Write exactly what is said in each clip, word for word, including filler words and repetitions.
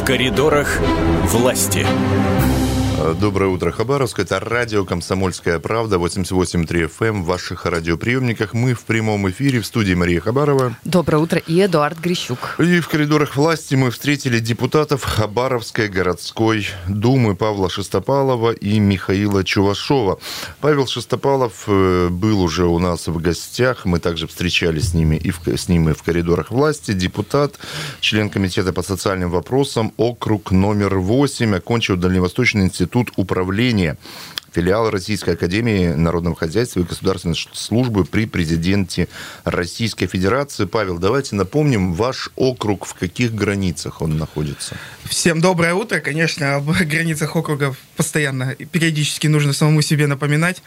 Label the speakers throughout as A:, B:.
A: коридорах власти.
B: Доброе утро, Хабаровск. Это радио «Комсомольская правда», восемьдесят восемь и три эф эм в ваших радиоприемниках. Мы в прямом эфире, в студии Мария Хабарова.
C: Доброе утро, и Эдуард Грищук.
B: И в коридорах власти мы встретили депутатов Хабаровской городской думы Павла Шестопалова и Михаила Чувашова. Павел Шестопалов был уже у нас в гостях. Мы также встречались с, ними и в, с ним и в коридорах власти. Депутат, член комитета по социальным вопросам, округ номер восемь, окончил Дальневосточный институт управления, филиал Российской академии народного хозяйства и государственной службы при президенте Российской Федерации. Павел, давайте напомним, ваш округ, в каких границах он находится?
D: Всем доброе утро. Конечно, об границах округа постоянно, периодически нужно самому себе напоминать.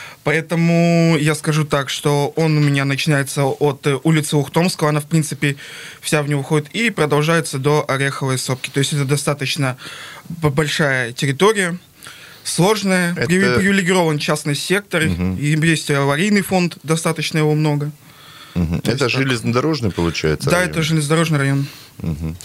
D: Поэтому я скажу так, что он у меня начинается от улицы Ухтомского, она, в принципе, вся в него уходит, и продолжается до Ореховой сопки. То есть это достаточно большая территория, сложная, это... привилегирован частный сектор, угу. И есть аварийный фонд, достаточно его много.
B: Угу. Это железнодорожный, так. Получается,
D: Да,
B: район?
D: это железнодорожный район.
B: Угу.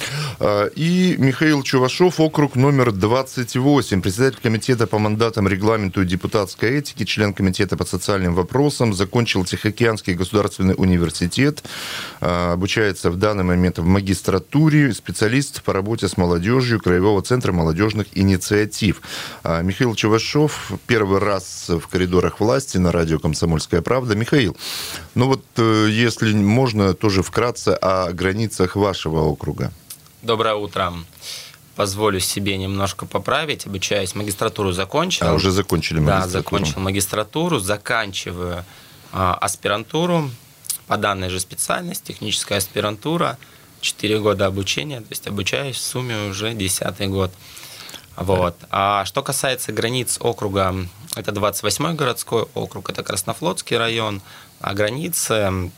B: И Михаил Чувашов, округ номер двадцать восемь, председатель комитета по мандатам, регламенту и депутатской этике, член комитета по социальным вопросам, закончил Тихоокеанский государственный университет, обучается в данный момент в магистратуре, специалист по работе с молодежью Краевого центра молодежных инициатив. Михаил Чувашов первый раз в коридорах власти на радио «Комсомольская правда». Михаил, ну вот если можно, тоже вкратце о границах вашего округа. Округа.
E: Доброе утро. Позволю себе немножко поправить. Обучаюсь, магистратуру закончил.
B: А, уже закончили магистратуру.
E: Да, закончил магистратуру. Заканчиваю а, аспирантуру по данной же специальности, техническая аспирантура. Четыре года обучения, то есть обучаюсь в сумме уже десятый год. Вот. А что касается границ округа, это двадцать восьмой городской округ, это Краснофлотский район, а границы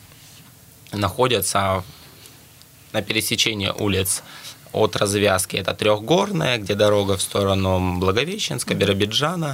E: находятся на пересечении улиц от развязки. Это Трехгорная, где дорога в сторону Благовещенска, Биробиджана.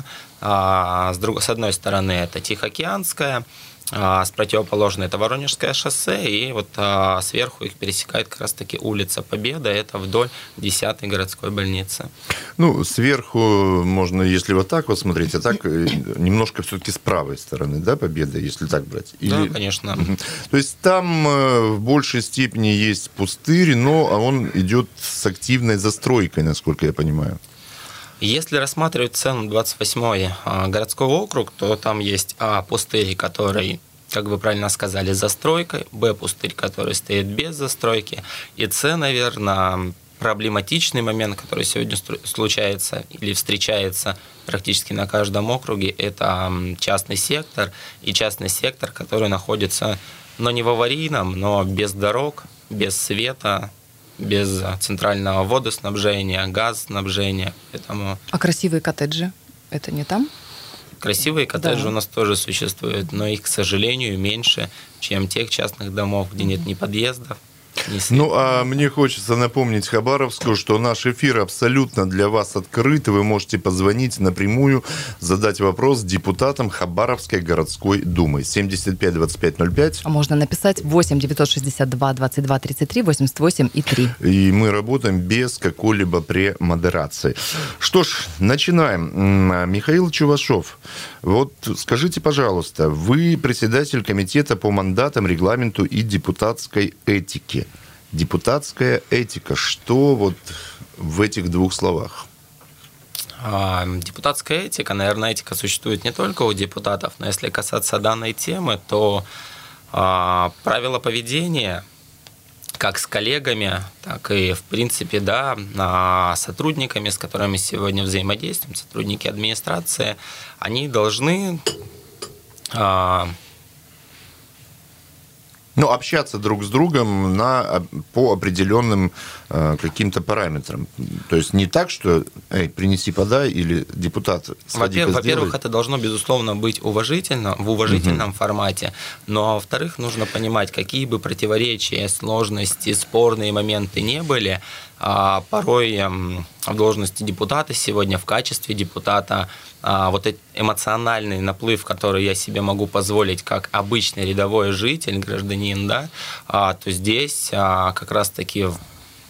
E: А с, друг... с одной стороны это Тихоокеанская, а с противоположной это Воронежское шоссе. И вот а, сверху их пересекает как раз-таки улица Победа. Это вдоль десятой городской больницы.
B: Ну, сверху можно, если вот так вот смотреть, а так немножко все-таки с правой стороны, да, Победа, если так брать? Или...
E: Да, конечно.
B: То есть там в большей степени есть пустырь, но он идет с активной застройкой, насколько я понимаю.
E: Если рассматривать в целом двадцать восьмой городской округ, то там есть А, пустырь, который, как вы правильно сказали, с застройкой, Б, пустырь, который стоит без застройки, и С, наверное, проблематичный момент, который сегодня случается или встречается практически на каждом округе, это частный сектор, и частный сектор, который находится, но не в аварийном, но без дорог, без света, без центрального водоснабжения, газоснабжения. Поэтому...
C: А красивые коттеджи? Это не там?
E: Красивые коттеджи да. у нас тоже существуют, но их, к сожалению, меньше, чем тех частных домов, где нет ни подъездов.
B: Ну, а мне хочется напомнить Хабаровску, что наш эфир абсолютно для вас открыт. Вы можете позвонить напрямую, задать вопрос депутатам Хабаровской городской думы. семьдесят пять двадцать пять ноль пять.
C: А можно написать восемь девятьсот шестьдесят два двадцать два тридцать три восемьдесят восемь и три.
B: И мы работаем без какой-либо премодерации. Что ж, начинаем. Михаил Чувашов, вот скажите, пожалуйста, вы председатель комитета по мандатам, регламенту и депутатской этике. Депутатская этика. Что вот в этих двух словах?
E: Депутатская этика, наверное, этика существует не только у депутатов, но если касаться данной темы, то а, правила поведения как с коллегами, так и, в принципе, да, сотрудниками, с которыми сегодня взаимодействуем, сотрудники администрации, они должны... А,
B: Ну, общаться друг с другом на, по определенным э, каким-то параметрам. То есть не так, что «эй, принеси, подай» или «депутат, сходи-ка сделай».
E: Во-первых, это должно, безусловно, быть уважительно, в уважительном угу. формате. Но, во-вторых, нужно понимать, какие бы противоречия, сложности, спорные моменты не были, а порой в должности депутата сегодня, в качестве депутата, вот этот эмоциональный наплыв, который я себе могу позволить как обычный рядовой житель, гражданин, да, то здесь как раз-таки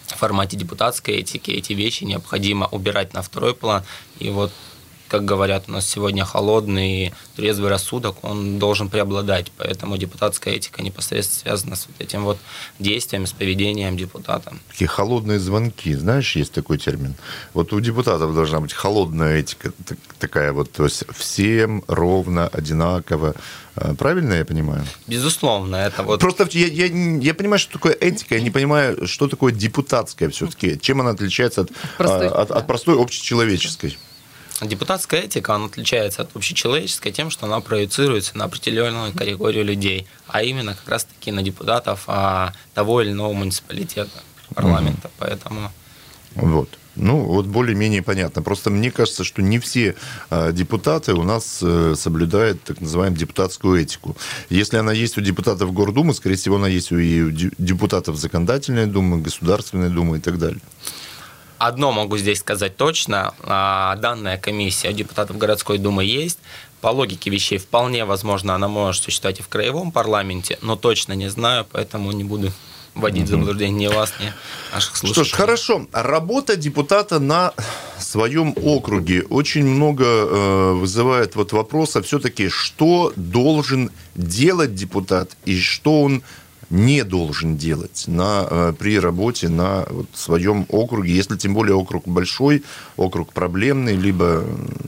E: в формате депутатской этики эти вещи необходимо убирать на второй план. И вот, как говорят, у нас сегодня холодный, трезвый рассудок, он должен преобладать. Поэтому депутатская этика непосредственно связана с вот этим вот действием, с поведением депутата.
B: Такие холодные звонки, знаешь, есть такой термин. Вот у депутатов должна быть холодная этика такая вот, то есть всем ровно, одинаково. Правильно я понимаю?
E: Безусловно, это вот...
B: Просто я, я, я понимаю, что такое этика, я не понимаю, что такое депутатская все-таки, чем она отличается от простой, от, да. от простой общечеловеческой.
E: Депутатская этика, она отличается от общечеловеческой тем, что она проецируется на определенную категорию людей, а именно как раз-таки на депутатов а, того или иного муниципалитета, парламента. Угу. Поэтому...
B: Вот. Ну, вот более-менее понятно. Просто мне кажется, что не все э, депутаты у нас э, соблюдают так называемую депутатскую этику. Если она есть у депутатов Гордумы, скорее всего, она есть у, и у депутатов Законодательной Думы, Государственной Думы и так далее.
E: Одно могу здесь сказать точно. Данная комиссия депутатов городской думы есть. По логике вещей вполне возможно, она может существовать и в краевом парламенте, но точно не знаю, поэтому не буду вводить в заблуждение ни вас, ни наших слушателей.
B: Что ж, хорошо. Работа депутата на своем округе очень много э, вызывает вот вопроса все-таки, что должен делать депутат и что он не должен делать на, при работе на вот, своем округе, если тем более округ большой, округ проблемный, либо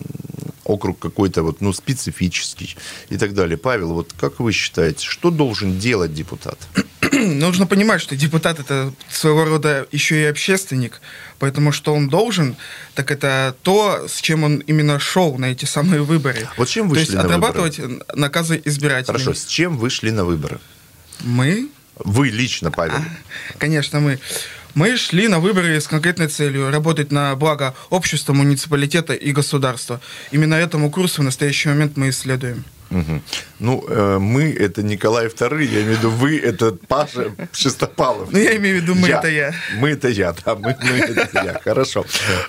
B: округ какой-то вот, ну, специфический и так далее. Павел, вот как вы считаете, что должен делать депутат?
D: Нужно понимать, что депутат – это своего рода еще и общественник, поэтому что он должен, так это то, с чем он именно шел на эти самые выборы.
B: Вот чем вышли на
D: выборы? То есть отрабатывать
B: выборы?
D: Наказы избирателей.
B: Хорошо, с чем вышли на выборы?
D: Мы?
B: Вы лично, Павел.
D: А, конечно, мы. Мы шли на выборы с конкретной целью – работать на благо общества, муниципалитета и государства. Именно этому курсу в настоящий момент мы исследуем.
B: Угу. Ну, э, мы – это Николай второй, я имею в виду вы – это Паша Шестопалов.
D: Ну, я имею в виду мы – это я.
B: Мы – это я, да, мы, мы – это я, хорошо.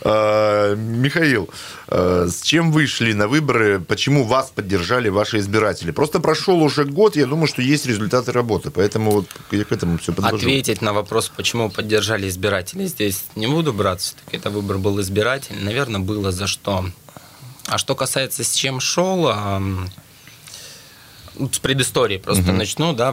B: Э, Михаил, э, с чем вы шли на выборы, почему вас поддержали ваши избиратели? Просто прошел уже год, я думаю, что есть результаты работы, поэтому вот я к этому все подвожу.
E: Ответить на вопрос, почему поддержали избиратели, здесь не буду браться, все-таки это выбор был избиратель, наверное, было за что. А что касается, с чем шел… С предыстории просто uh-huh. начну, да,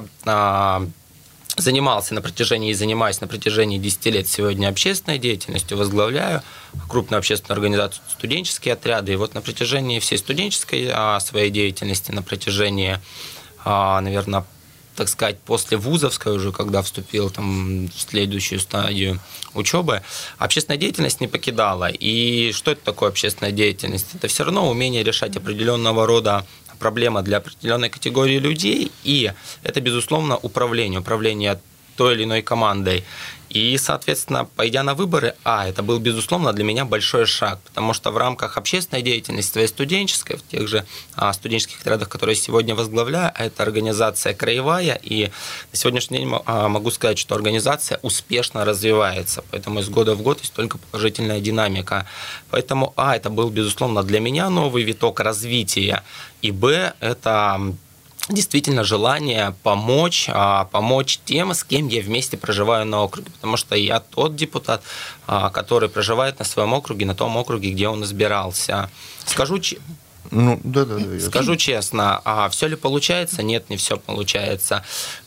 E: занимался на протяжении и занимаюсь на протяжении десяти лет сегодня общественной деятельностью, возглавляю крупную общественную организацию «Студенческие отряды», и вот на протяжении всей студенческой своей деятельности, на протяжении, наверное, так сказать, после вузовской уже, когда вступил там, в следующую стадию учебы, общественная деятельность не покидала. И что это такое общественная деятельность? Это все равно умение решать определенного рода проблема для определенной категории людей, и это, безусловно, управление, управление той или иной командой. И, соответственно, пойдя на выборы, а, это был, безусловно, для меня большой шаг, потому что в рамках общественной деятельности, своей студенческой, в тех же а, студенческих отрядах, которые я сегодня возглавляю, это организация краевая, и на сегодняшний день а, могу сказать, что организация успешно развивается, поэтому из года в год есть только положительная динамика. Поэтому, а, это был, безусловно, для меня новый виток развития, и, б, это… действительно желание помочь, помочь тем, с кем я вместе проживаю на округе, потому что я тот депутат, который проживает на своем округе, на том округе, где он избирался. Скажу,
B: ну, да, да, да,
E: скажу честно, а все ли получается? Нет, не все получается.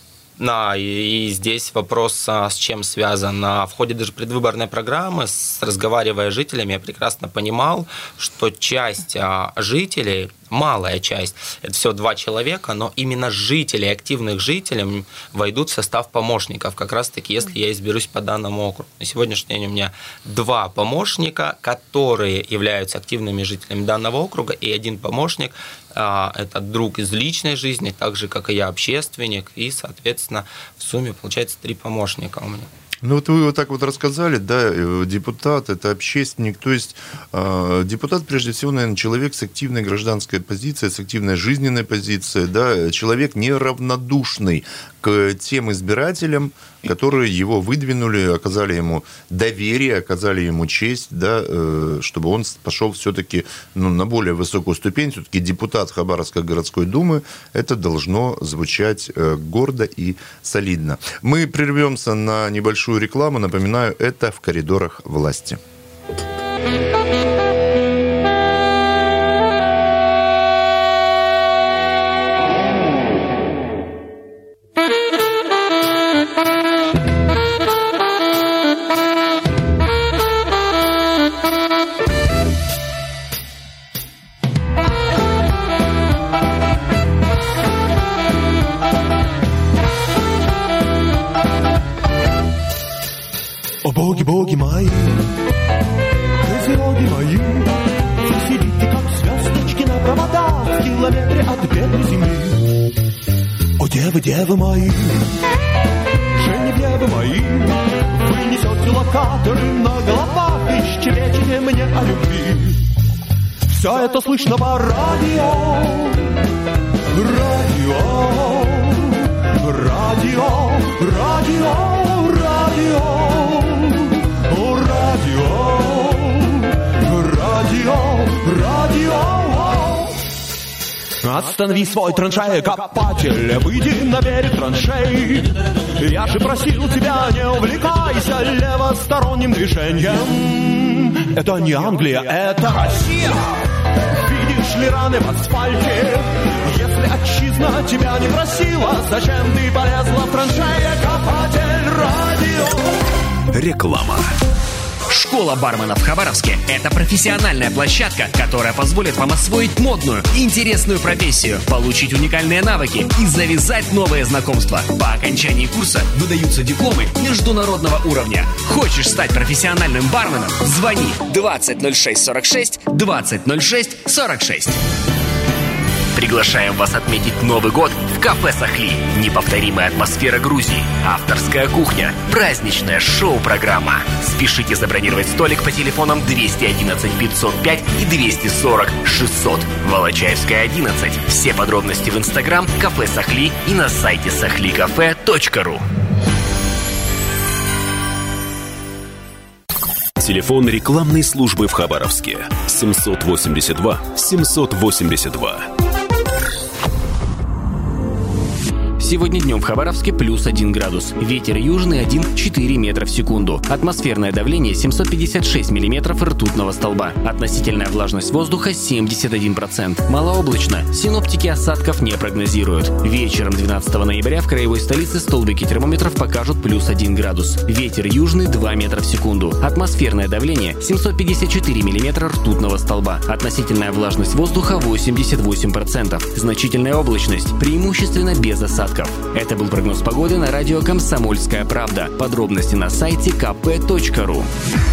E: Да, и, и здесь вопрос, с чем связан. В ходе даже предвыборной программы, с, разговаривая с жителями, я прекрасно понимал, что часть жителей, малая часть, это всего два человека, но именно жители, активных жителей войдут в состав помощников, как раз-таки, если я изберусь по данному округу. На сегодняшний день у меня два помощника, которые являются активными жителями данного округа, и один помощник – это друг из личной жизни, так же, как и я, общественник, и, соответственно, в сумме получается три помощника у меня.
B: Ну вот вы вот так вот рассказали, да, депутат – это общественник, то есть э, депутат, прежде всего, наверное, человек с активной гражданской позицией, с активной жизненной позицией, да, человек неравнодушный к тем избирателям, которые его выдвинули, оказали ему доверие, оказали ему честь, да, э, чтобы он пошел все-таки ну, на более высокую ступень, все-таки депутат Хабаровской городской думы, это должно звучать э, гордо и солидно. Мы прервемся на небольшую небольшую рекламу. Напоминаю, это «В коридорах власти».
F: О боги, боги мои, козероги мои, вы сидите, как звездочки на проводах в километре от бедной земли. О девы, девы мои, женевьевы мои, вы несете локаторы на головах и щебечете мне о любви. Все это слышно по радио, радио, радио, радио, радио. Радио, радио, радио. Останови свой траншеекопатель, выйди на берег траншей. Я же просил тебя, не увлекайся левосторонним движением. Это не Англия, это Россия. Видишь ли раны в асфальте? Если отчизна тебя не просила, зачем ты полезла в траншеекопатель? Радио.
A: Реклама.
G: Школа барменов в Хабаровске – это профессиональная площадка, которая позволит вам освоить модную, интересную профессию, получить уникальные навыки и завязать новые знакомства. По окончании курса выдаются дипломы международного уровня. Хочешь стать профессиональным барменом? Звони двадцать ноль шесть сорок шесть двадцать ноль шесть сорок шесть. Приглашаем вас отметить Новый год в кафе «Сахли». Неповторимая атмосфера Грузии, авторская кухня, праздничная шоу-программа. Спешите забронировать столик по телефонам двести одиннадцать пятьсот пять и двести сорок шестьсот. Волочаевская, одиннадцать. Все подробности в инстаграм кафе «Сахли» и на сайте сахликафе точка ру.
A: Телефон рекламной службы в Хабаровске. семьсот восемьдесят два семьсот восемьдесят два.
G: Сегодня днем в Хабаровске плюс один градус. Ветер южный один целых четыре метра в секунду. Атмосферное давление семьсот пятьдесят шесть миллиметров ртутного столба. Относительная влажность воздуха семьдесят один процент. Малооблачно. Синоптики осадков не прогнозируют. Вечером двенадцатого ноября в краевой столице столбики термометров покажут плюс один градус. Ветер южный два метра в секунду. Атмосферное давление семьсот пятьдесят четыре миллиметра ртутного столба. Относительная влажность воздуха восемьдесят восемь процентов. Значительная облачность. Преимущественно без осадков. Это был прогноз погоды на радио «Комсомольская правда». Подробности на сайте ка пэ точка ру.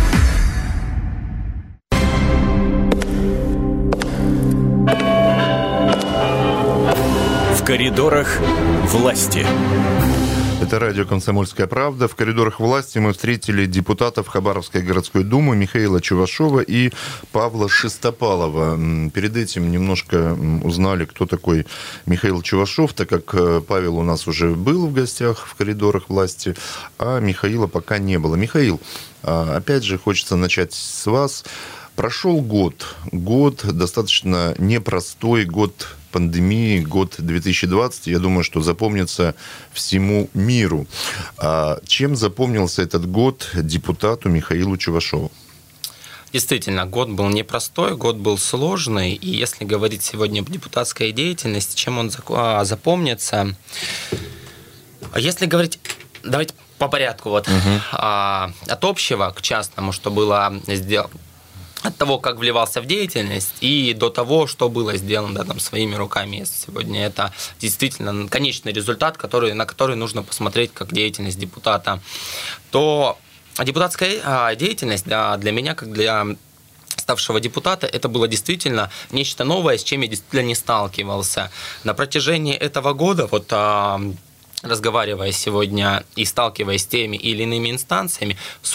A: В коридорах власти.
B: Это радио «Комсомольская правда». В коридорах власти мы встретили депутатов Хабаровской городской думы Михаила Чувашова и Павла Шестопалова. Перед этим немножко узнали, кто такой Михаил Чувашов, так как Павел у нас уже был в гостях в коридорах власти, а Михаила пока не было. Михаил, опять же, хочется начать с вас. Прошел год. Год достаточно непростой, год пандемии, год две тысячи двадцатый, я думаю, что запомнится всему миру. А чем запомнился этот год депутату Михаилу Чувашову?
E: Действительно, год был непростой, год был сложный, и если говорить сегодня об депутатской деятельности, чем он запомнится, если говорить, давайте по порядку, вот, угу. от общего к частному, что было сделано, от того, как вливался в деятельность, и до того, что было сделано, да, там, своими руками. Сегодня это действительно конечный результат, который, на который нужно посмотреть как деятельность депутата. То депутатская деятельность, да, для меня, как для ставшего депутата, это было действительно нечто новое, с чем я действительно не сталкивался. На протяжении этого года, вот, разговаривая сегодня и сталкиваясь с теми или иными инстанциями, с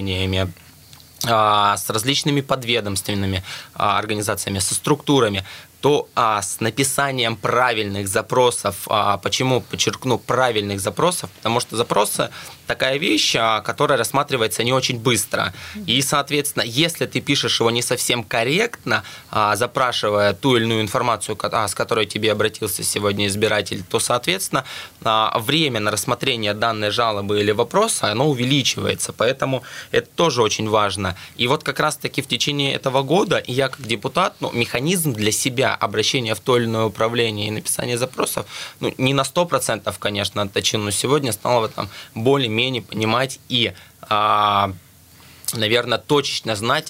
E: управлениями, с различными подведомственными организациями, со структурами, то а, с написанием правильных запросов, а, почему подчеркну правильных запросов, потому что запросы такая вещь, а, которая рассматривается не очень быстро. И, соответственно, если ты пишешь его не совсем корректно, а, запрашивая ту или иную информацию, а, с которой тебе обратился сегодня избиратель, то, соответственно, а, время на рассмотрение данной жалобы или вопроса, оно увеличивается. Поэтому это тоже очень важно. И вот как раз-таки в течение этого года я как депутат, ну, механизм для себя обращения в то или иное управление и написание запросов, ну, не на сто процентов, конечно, отточен, но сегодня стал в этом более-менее понимать и, а, наверное, точечно знать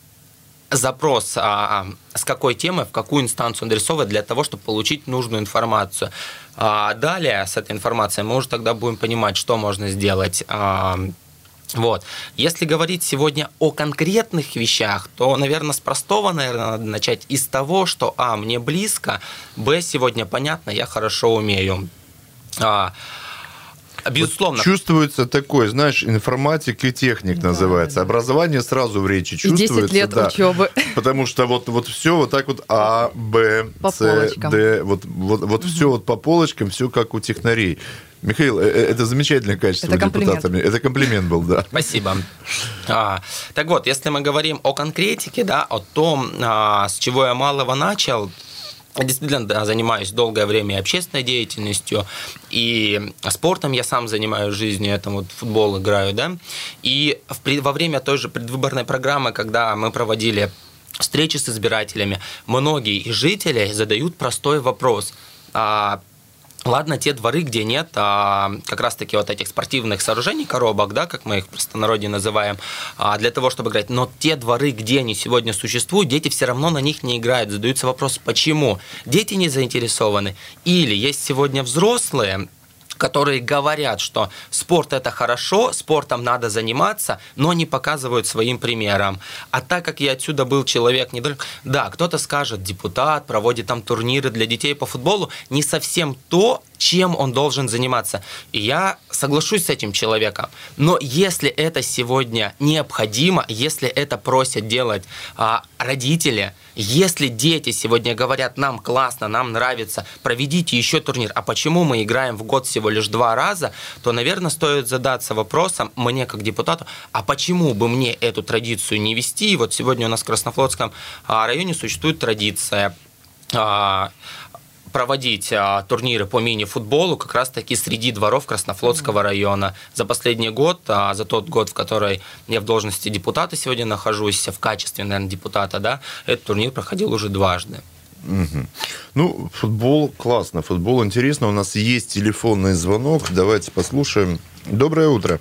E: запрос, а, с какой темы, в какую инстанцию адресовывать для того, чтобы получить нужную информацию. А далее с этой информацией мы уже тогда будем понимать, что можно сделать. А, Вот. Если говорить сегодня о конкретных вещах, то, наверное, с простого, наверное, надо начать из того, что а, мне близко, б, сегодня понятно, я хорошо умею. А, безусловно.
B: Вот чувствуется такой, знаешь, информатик и техник, да, называется. Да. Образование сразу в речи чувствуется.
C: И десять лет
B: да,
C: учебы.
B: Потому что вот, вот все вот так вот А, Б, С, Д, вот, вот, вот угу. все вот по полочкам, все как у технарей. Михаил, это замечательное качество
C: это
B: депутата. Это комплимент был, да.
E: Спасибо. А, так вот, если мы говорим о конкретике, да, о том, а, с чего я малого начал, я действительно да, занимаюсь долгое время общественной деятельностью, и спортом я сам занимаюсь в жизни, это вот футбол играю, да, и в, во время той же предвыборной программы, когда мы проводили встречи с избирателями, многие из жителей задают простой вопрос – ладно, те дворы, где нет а, как раз-таки вот этих спортивных сооружений, коробок, да, как мы их в простонародье называем, а, для того, чтобы играть. Но те дворы, где они сегодня существуют, дети все равно на них не играют. Задаются вопрос, почему? Дети не заинтересованы. Или есть сегодня взрослые, которые говорят, что спорт – это хорошо, спортом надо заниматься, но не показывают своим примером. А так как я отсюда был человек недалек, да, кто-то скажет, депутат проводит там турниры для детей по футболу, не совсем то, чем он должен заниматься. И я соглашусь с этим человеком. Но если это сегодня необходимо, если это просят делать а, родители, если дети сегодня говорят, нам классно, нам нравится, проведите еще турнир, а почему мы играем в год всего лишь два раза, то, наверное, стоит задаться вопросом мне как депутату, а почему бы мне эту традицию не вести? И вот сегодня у нас в Краснофлотском районе существует традиция а, проводить а, турниры по мини-футболу как раз-таки среди дворов Краснофлотского района. За последний год, а, за тот год, в который я в должности депутата сегодня нахожусь, в качестве, наверное, депутата, да, этот турнир проходил уже дважды.
B: Угу. Ну, футбол классно, футбол интересно. У нас есть телефонный звонок, давайте послушаем. Доброе утро.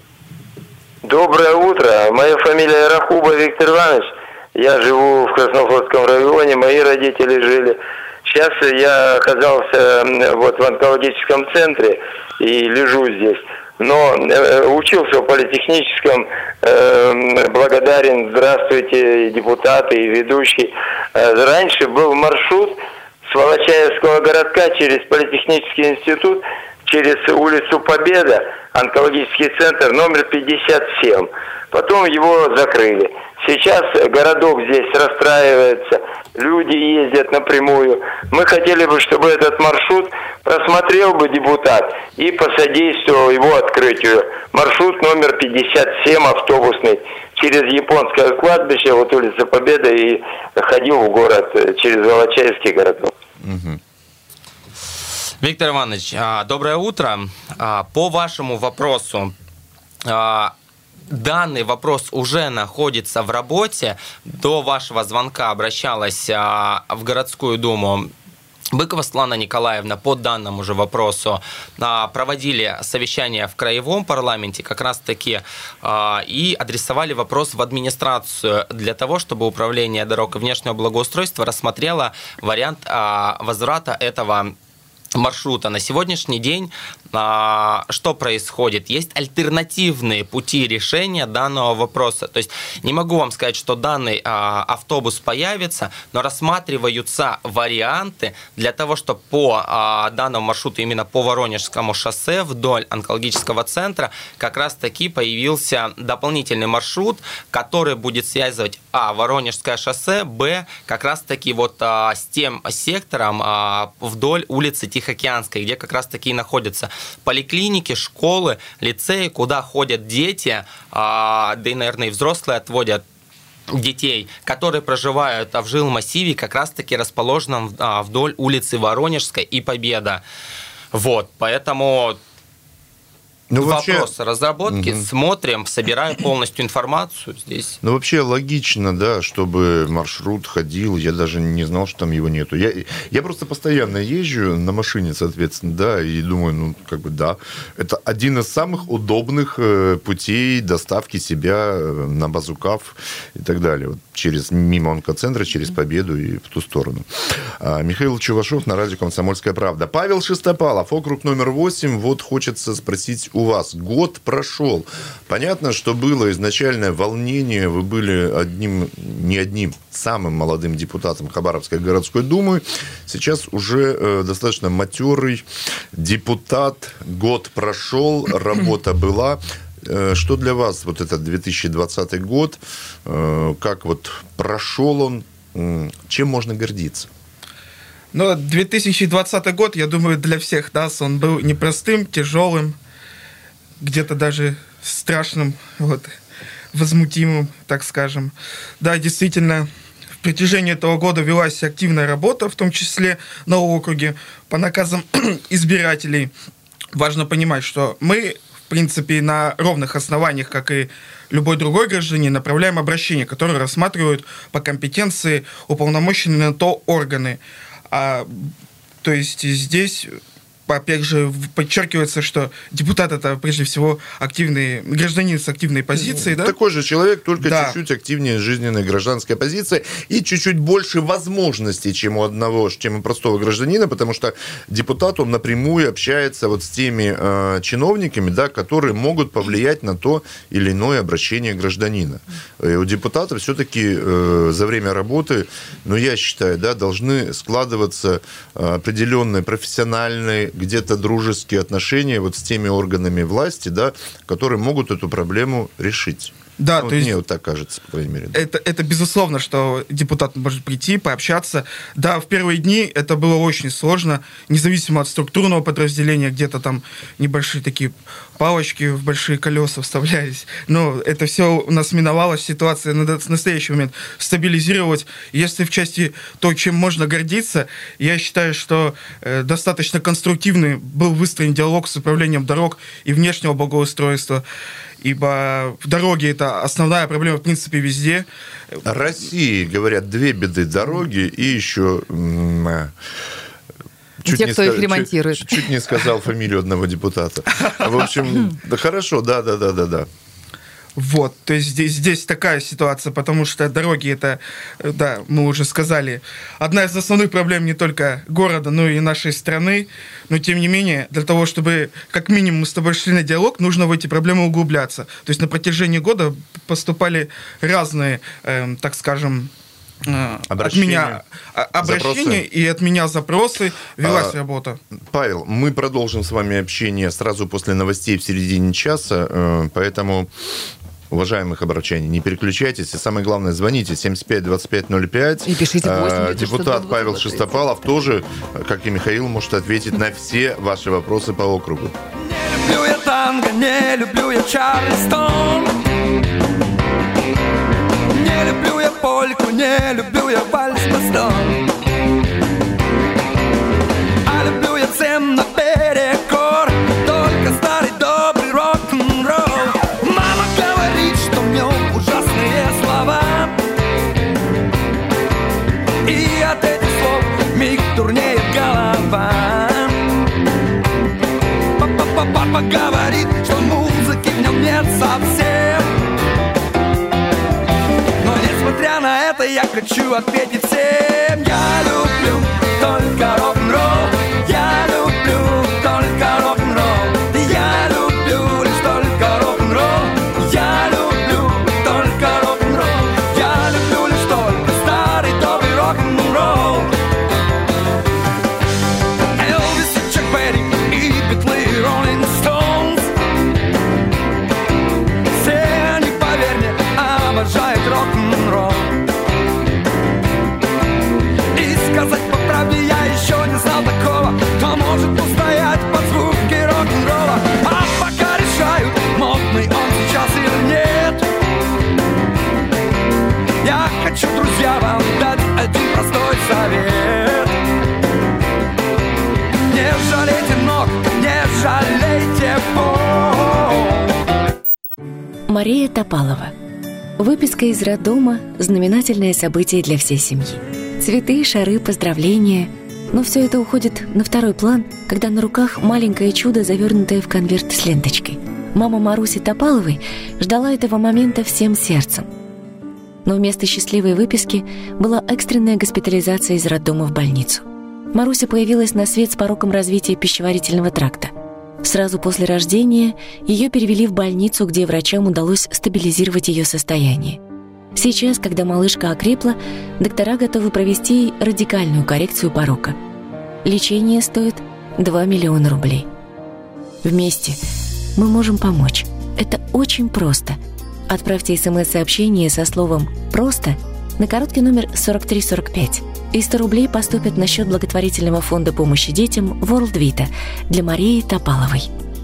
H: Доброе утро. Моя фамилия Рахуба Виктор Иванович. Я живу в Краснофлотском районе, мои родители жили. Сейчас я оказался вот в онкологическом центре и лежу здесь. Но э, учился в политехническом, э, благодарен, здравствуйте, и депутаты, и ведущий. Э, раньше был маршрут с Волочаевского городка через политехнический институт, через улицу Победа, онкологический центр номер пятьдесят семь. Потом его закрыли. Сейчас городок здесь расстраивается, люди ездят напрямую. Мы хотели бы, чтобы этот маршрут просмотрел бы депутат и посодействовал его открытию. Маршрут номер пятьдесят семь, автобусный, через Японское кладбище, вот улица Победа, и ходил в город через Волочаевский городок.
B: Угу.
E: Виктор Иванович, доброе утро. По вашему вопросу, данный вопрос уже находится в работе. До вашего звонка обращалась в городскую думу Быкова Светлана Николаевна по данному же вопросу. Проводили совещание в краевом парламенте как раз-таки и адресовали вопрос в администрацию для того, чтобы управление дорог и внешнего благоустройства рассмотрело вариант возврата этого маршрута. На сегодняшний день что происходит? Есть альтернативные пути решения данного вопроса. То есть не могу вам сказать, что данный автобус появится, но рассматриваются варианты для того, чтобы по данному маршруту, именно по Воронежскому шоссе вдоль онкологического центра, как раз-таки появился дополнительный маршрут, который будет связывать а. Воронежское шоссе, б. как раз-таки вот а, с тем сектором а, вдоль улицы Тихоокеанской, где как раз-таки и находятся поликлиники, школы, лицеи, куда ходят дети, а, да и, наверное, и взрослые отводят детей, которые проживают в жилом массиве, как раз-таки расположенном а, вдоль улицы Воронежской и Победа. Вот, поэтому... Ну, вопрос вообще... разработки, угу. смотрим, собираем полностью информацию здесь.
B: Ну, вообще логично, да, чтобы маршрут ходил, я даже не знал, что там его нету. Я, я просто постоянно езжу на машине, соответственно, да, и думаю, ну, как бы, да, это один из самых удобных путей доставки себя на Базукав и так далее, вот, через мимо онкоцентра, через Победу и в ту сторону. А, Михаил Чувашов на радио «Комсомольская правда». Павел Шестопалов, округ номер восемь, вот хочется спросить у вас. Год прошел. Понятно, что было изначальное волнение. Вы были одним, не одним, самым молодым депутатом Хабаровской городской думы. Сейчас уже э, достаточно матерый депутат. Год прошел, работа была. Э, что для вас вот этот две тысячи двадцатый год? Э, как вот прошел он? Э, чем можно гордиться?
D: Ну, две тысячи двадцатый год, я думаю, для всех нас он был непростым, тяжелым, где-то даже страшным, вот, возмутимым, так скажем. Да, действительно, в протяжении этого года велась активная работа, в том числе на округе, по наказам избирателей. Важно понимать, что мы, в принципе, на ровных основаниях, как и любой другой гражданин, направляем обращения, которые рассматривают по компетенции уполномоченные на то органы. А, то есть здесь... Опять же, подчеркивается, что депутат – это, прежде всего, активный гражданин с активной позицией. Да?
B: Такой же человек, только
D: да.
B: чуть-чуть активнее жизненной гражданской позиции и чуть-чуть больше возможностей, чем у одного, чем у простого гражданина, потому что депутат, он напрямую общается вот с теми э, чиновниками, да, которые могут повлиять на то или иное обращение гражданина. И у депутата все-таки э, за время работы, ну, я считаю, да, должны складываться определенные профессиональные, где-то дружеские отношения вот с теми органами власти, да, которые могут эту проблему решить.
D: Да,
B: ну,
D: то есть
B: мне вот так кажется, по крайней мере. Да.
D: Это, это безусловно, что депутат может прийти, пообщаться. Да, в первые дни это было очень сложно, независимо от структурного подразделения, где-то там небольшие такие палочки в большие колеса вставлялись. Но это все у нас миновалось, ситуация на настоящий момент стабилизировалась. Если в части то, чем можно гордиться, я считаю, что э, достаточно конструктивный был выстроен диалог с управлением дорог и внешнего благоустройства. Ибо дороги – это основная проблема, в принципе, везде.
B: России, говорят, две беды – дороги и еще... Чуть
C: Те,
B: не
C: кто
B: ска...
C: их ремонтирует.
B: Чуть, чуть не сказал фамилию одного депутата. В общем, да хорошо, да-да-да-да-да.
D: Вот, то есть здесь, здесь такая ситуация, потому что дороги это, да, мы уже сказали, одна из основных проблем не только города, но и нашей страны, но тем не менее, для того, чтобы как минимум мы с тобой шли на диалог, нужно в эти проблемы углубляться. То есть на протяжении года поступали разные, э, так скажем,
B: Обращения,
D: от меня обращения и от меня запросы, велась а, работа.
B: Павел, мы продолжим с вами общение сразу после новостей в середине часа, поэтому, уважаемых обращений, не переключайтесь, и самое главное, звоните семьдесят пять двадцать пять ноль пять.
C: И пишите восемь.
B: Депутат Павел Шестопалов тоже, как и Михаил, может ответить на все ваши вопросы по округу.
I: Не люблю я танго, не люблю я Чарльстон. Не люблю я польку, не люблю я вальс-бастон. А люблю я цен наперекор, только старый добрый рок-н-ролл. Мама говорит, что в нем ужасные слова, и от этих слов миг дурнеет голова. Папа говорит, что музыки в нем нет совсем. Несмотря на это, я хочу ответить всем: я люблю только рок-н-ролл, я люблю только рок-н-ролл.
J: Мария Топалова. Выписка из роддома – знаменательное событие для всей семьи. Цветы, шары, поздравления. Но все это уходит на второй план, когда на руках маленькое чудо, завернутое в конверт с ленточкой. Мама Маруси Топаловой ждала этого момента всем сердцем. Но вместо счастливой выписки была экстренная госпитализация из роддома в больницу. Маруся появилась на свет с пороком развития пищеварительного тракта. Сразу после рождения ее перевели в больницу, где врачам удалось стабилизировать ее состояние. Сейчас, когда малышка окрепла, доктора готовы провести ей радикальную коррекцию порока. Лечение стоит два миллиона рублей. Вместе мы можем помочь. Это очень просто. Отправьте смс-сообщение со словом «просто» на короткий номер сорок три сорок пять. И сто рублей поступят на счет благотворительного фонда помощи детям World Vita для Марии Топаловой.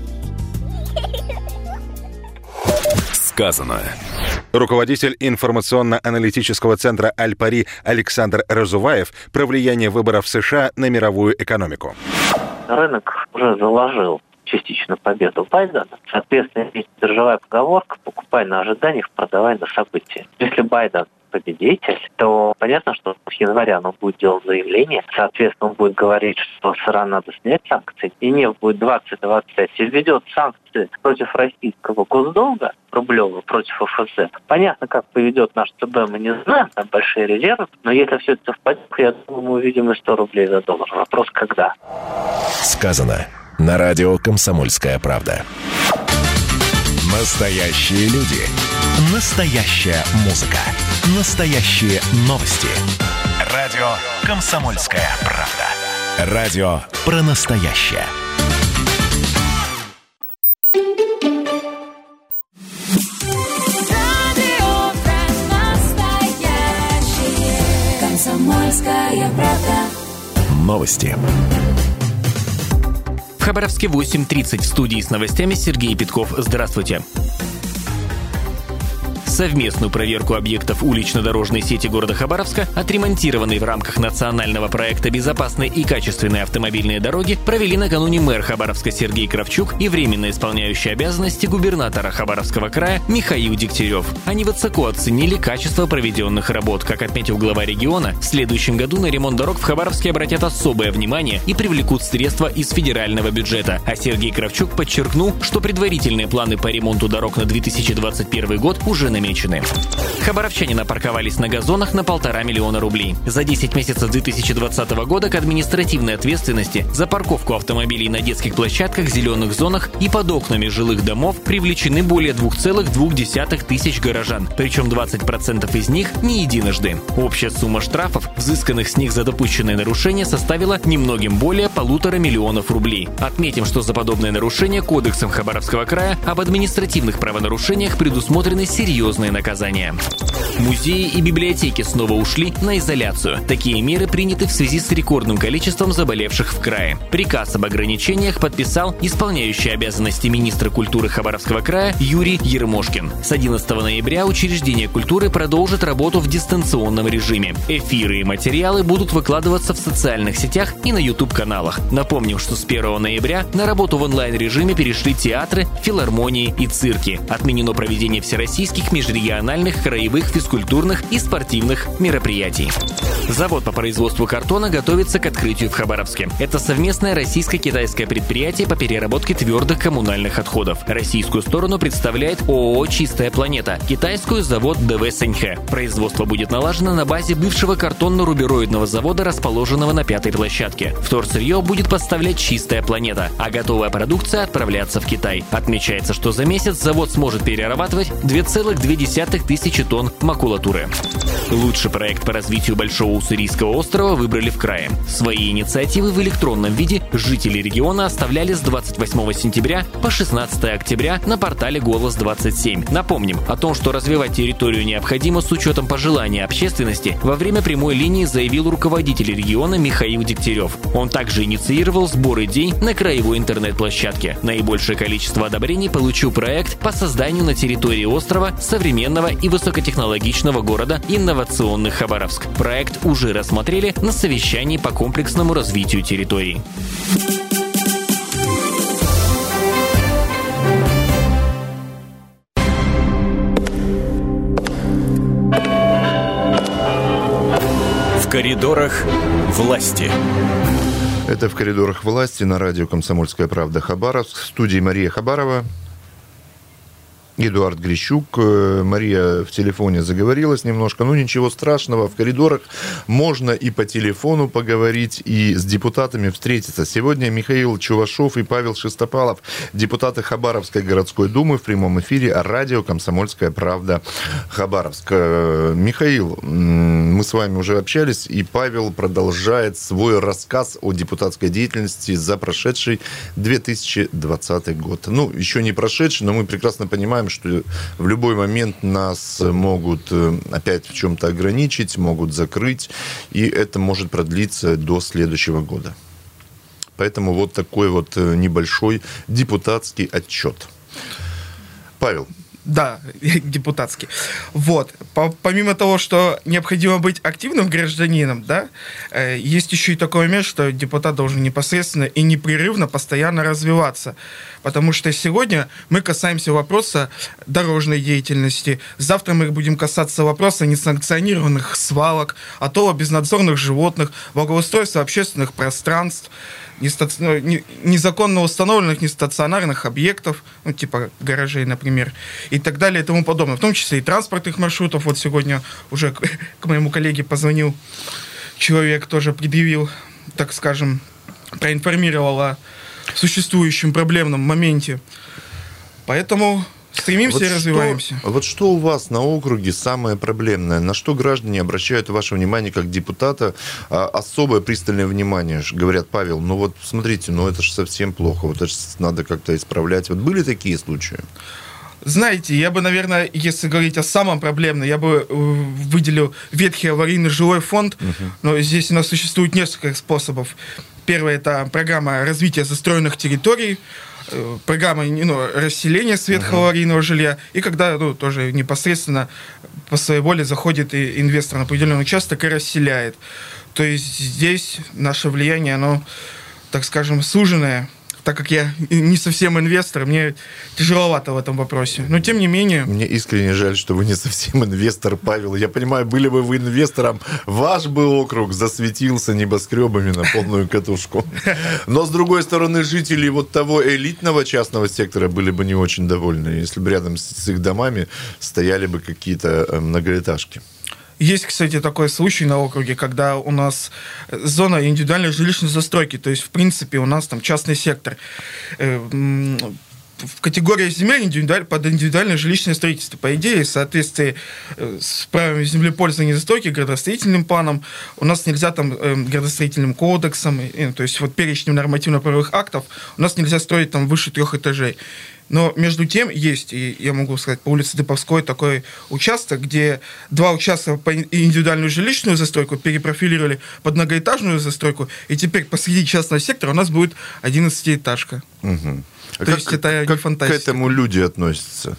A: Сказано.
K: Руководитель информационно-аналитического центра «Аль-Пари» Александр Разуваев про влияние выборов в США на мировую экономику.
L: Рынок уже заложил частично победу Байдена. Соответственно, есть биржевая поговорка: покупай на ожиданиях, продавай на события. Если Байден победитель, то понятно, что в январе он будет делать заявление. Соответственно, он будет говорить, что с ИРАН надо снять санкции. И нефть будет двадцать двадцать пять и введет санкции против российского госдолга рублевого, против ФС. Понятно, как поведет наш ЦБ, мы не знаем, там большие резервы. Но если все это совпадет, я думаю, мы увидим и сто рублей за доллар. Вопрос когда.
M: Сказано на радио «Комсомольская правда». Настоящие люди. Настоящая музыка. Настоящие новости. Радио «Комсомольская правда». Радио про настоящее.
N: Радио про настоящее. «Комсомольская правда».
M: Новости.
G: В Хабаровске восемь тридцать. В студии с новостями Сергей Петков. Здравствуйте. Совместную проверку объектов улично-дорожной сети города Хабаровска, отремонтированной в рамках национального проекта «Безопасные и качественные автомобильные дороги», провели накануне мэр Хабаровска Сергей Кравчук и временно исполняющий обязанности губернатора Хабаровского края Михаил Дегтярев. Они высоко оценили качество проведенных работ. Как отметил глава региона, в следующем году на ремонт дорог в Хабаровске обратят особое внимание и привлекут средства из федерального бюджета. А Сергей Кравчук подчеркнул, что предварительные планы по ремонту дорог на две тысячи двадцать первый год уже намечены. Хабаровчане напарковались на газонах на полтора миллиона рублей. За десять месяцев две тысячи двадцатого года к административной ответственности за парковку автомобилей на детских площадках, зеленых зонах и под окнами жилых домов привлечены более двух целых двух десятых тысяч горожан, причем двадцать процентов из них не единожды. Общая сумма штрафов, взысканных с них за допущенные нарушения, составила немногим более полутора миллионов рублей. Отметим, что за подобное нарушение Кодексом Хабаровского края об административных правонарушениях предусмотрены серьезные наказания. Музеи и библиотеки снова ушли на изоляцию. Такие меры приняты в связи с рекордным количеством заболевших в крае. Приказ об ограничениях подписал исполняющий обязанности министра культуры Хабаровского края Юрий Ермошкин. С одиннадцатого ноября учреждения культуры продолжат работу в дистанционном режиме. Эфиры и материалы будут выкладываться в социальных сетях и на YouTube-каналах. Напомним, что с первого ноября на работу в онлайн-режиме перешли театры, филармонии и цирки. Отменено проведение всероссийских, межрегиональных, краевых, физкультурных и спортивных мероприятий. Завод по производству картона готовится к открытию в Хабаровске. Это совместное российско-китайское предприятие по переработке твердых коммунальных отходов. Российскую сторону представляет ООО «Чистая планета», китайскую — завод ДВ «Саньхэ». Производство будет налажено на базе бывшего картонно-рубероидного завода, расположенного на пятой площадке. Вторсырье будет поставлять «Чистая планета», а готовая продукция отправляться в Китай. Отмечается, что за месяц завод сможет перерабатывать две целых две десятых тысячи тонн макулатуры. Лучший проект по развитию Большого Уссурийского острова выбрали в крае. Свои инициативы в электронном виде жители региона оставляли с двадцать восьмого сентября по шестнадцатого октября на портале «Голос двадцать семь». Напомним о том, что развивать территорию необходимо с учетом пожеланий общественности, во время прямой линии заявил руководитель региона Михаил Дегтярев. Он также инициировал сбор идей на краевой интернет-площадке. Наибольшее количество одобрений получил проект по созданию на территории острова современного и высокотехнологичного города «Инновационный Хабаровск». Проект уже рассмотрели на совещании по комплексному развитию территории.
M: коридорах власти.
B: Это «В коридорах власти» на радио «Комсомольская правда» Хабаровск. В студии Мария Хабарова, Эдуард Грищук. Мария в телефоне заговорилась немножко. Ну, ничего страшного. В коридорах можно и по телефону поговорить, и с депутатами встретиться. Сегодня Михаил Чувашов и Павел Шестопалов, депутаты Хабаровской городской думы, в прямом эфире радио «Комсомольская правда» Хабаровск. Михаил, мы с вами уже общались, и Павел продолжает свой рассказ о депутатской деятельности за прошедший две тысячи двадцатый год. Ну, еще не прошедший, но мы прекрасно понимаем, что в любой момент нас могут опять в чем-то ограничить, могут закрыть, и это может продлиться до следующего года. Поэтому вот такой вот небольшой депутатский отчет. Павел.
D: Да, депутатский. Вот. Помимо того, что необходимо быть активным гражданином, да, есть еще и такой момент, что депутат должен непосредственно и непрерывно постоянно развиваться. Потому что сегодня мы касаемся вопроса дорожной деятельности. Завтра мы будем касаться вопроса несанкционированных свалок, отлова безнадзорных животных, благоустройства общественных пространств, незаконно установленных нестационарных объектов, ну, типа гаражей, например, и так далее и тому подобное. В том числе и транспортных маршрутов. Вот сегодня уже к, к моему коллеге позвонил человек, тоже предъявил, так скажем, проинформировал о существующем проблемном моменте. Поэтому стремимся
B: вот
D: и развиваемся.
B: Что, вот что у вас на округе самое проблемное? На что граждане обращают ваше внимание как депутата? А, особое пристальное внимание. Говорят, Павел, ну вот смотрите, ну это же совсем плохо. Вот это же надо как-то исправлять. Вот были такие случаи?
D: Знаете, я бы, наверное, если говорить о самом проблемном, я бы выделил ветхий аварийный жилой фонд. Угу. Но здесь у нас существует несколько способов. Первое – это программа развития застроенных территорий, программа, ну, расселения с ветхого аварийного жилья, и когда, ну, тоже непосредственно по своей воле заходит и инвестор на определенный участок и расселяет. То есть здесь наше влияние, оно, так скажем, суженное. Так как я не совсем инвестор, мне тяжеловато в этом вопросе. Но тем не менее...
B: Мне искренне жаль, что вы не совсем инвестор, Павел. Я понимаю, были бы вы инвестором, ваш бы округ засветился небоскребами на полную катушку. Но, с другой стороны, жители вот того элитного частного сектора были бы не очень довольны, если бы рядом с их домами стояли бы какие-то многоэтажки.
D: Есть, кстати, такой случай на округе, когда у нас зона индивидуальной жилищной застройки, то есть, в принципе, у нас там частный сектор. В категории земель индивидуаль, под индивидуальное жилищное строительство. По идее, в соответствии с правилами землепользования и застройки, градостроительным планом, у нас нельзя там градостроительным кодексом, то есть вот перечнем нормативно-правовых актов, у нас нельзя строить там выше трех этажей. Но между тем есть, и я могу сказать, по улице Дыповской такой участок, где два участка по индивидуальную жилищную застройку перепрофилировали под многоэтажную застройку, и теперь посреди частного сектора у нас будет одиннадцатиэтажка.
B: Угу. А
D: То
B: как,
D: есть это
B: как
D: не фантастика.
B: К этому люди относятся?